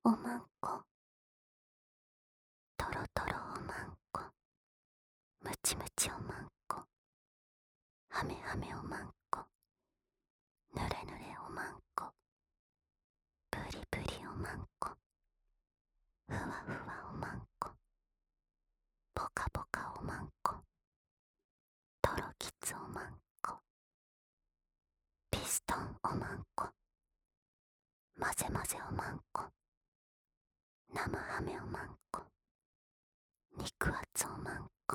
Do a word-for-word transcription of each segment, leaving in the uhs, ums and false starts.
おまんこ、とろとろおまんこ、むちむちおまんこ、はめはめおまんこ、ぬれぬれおまんこ、ぷりぷりおまんこ、ふわふわおまんこ、ぽかぽかおまんこ、とろきつおまんこ、ピストンおまんこ、まぜまぜおまんこ、生ハメおまんこ、肉厚おまんこ、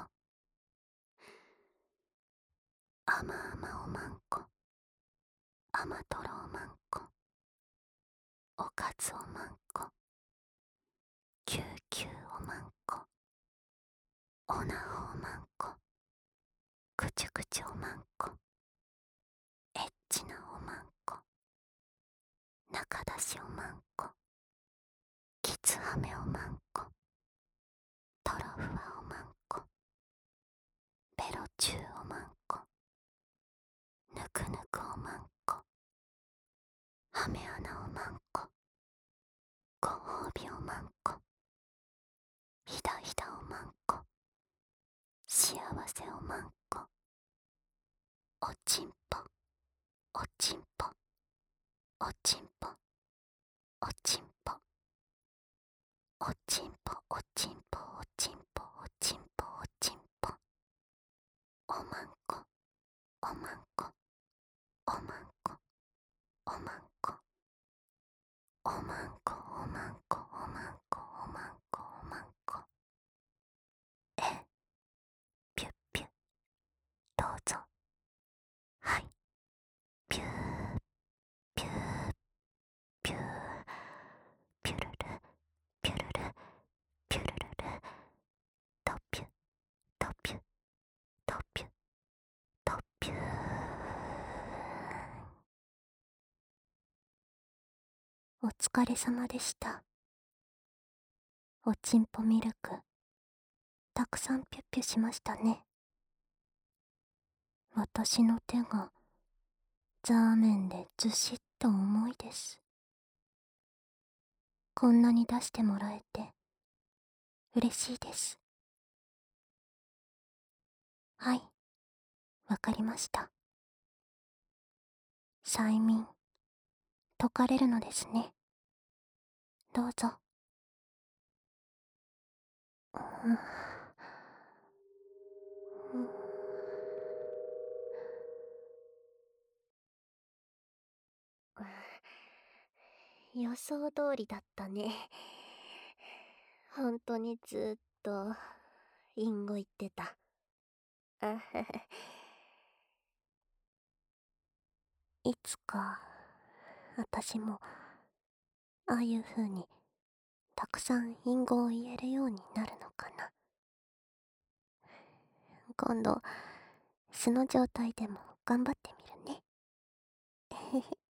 あまあまおまんこ、甘とろおまんこ、おかずおまんこ、きゅうきゅうおまんこ、おなほおまんこ、くちゅくちゅおまんこ、エッチなおまんこ、中出しおまんこ、きつはめおまんこ、とろふわおまんこ、ベロチューおまんこ、ぬくぬくおまんこ、はめ穴おまんこ、ごほうびおまんこ、ひだひだおまんこ、幸せおまんこ、おちんぽ、おちんぽ、おちんぽ、おちんぽ、おちんぽ、おちんぽ、おちんぽ、おちんぽ、おちんぽ、おまんこ、おまんこ、おまんこ、おまんこ、おまんこ、おまんこ、おまんこ、おまんこ、おまんこ、え、ぴゅっぴゅ、どうぞ、はい、ぴゅー、ぴゅー、ぴゅー、ぴゅるる、ぴゅるる、ぴゅるるる、とぴゅ、とぴゅ、とぴゅ、とぴゅー。お疲れ様でした。おちんぽミルク、たくさんピュッピュしましたね。私の手がザーメンでずしっと重いです。こんなに出してもらえて嬉しいです。はい、わかりました。催眠解かれるのですね。どうぞ。うん、予想通りだったね。本当にずっとインゴ言ってた。あははいつか私もああいう風にたくさん隠語を言えるようになるのかな。今度素の状態でも頑張ってみるね。